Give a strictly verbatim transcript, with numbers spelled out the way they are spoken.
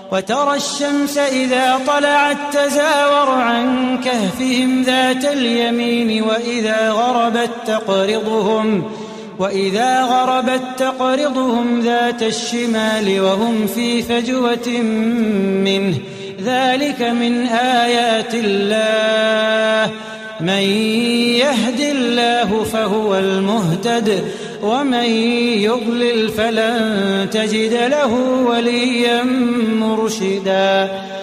وترى الشمس إذا طلعت تزاور عن كهفهم ذات اليمين وإذا غربت تقرضهم وإذا غربت تقرضهم ذات الشمال وهم في فجوة منه ذلك من آيات الله من يهد الله فهو المهتد ومن يضلل فلن تجد له وليا مرشدا.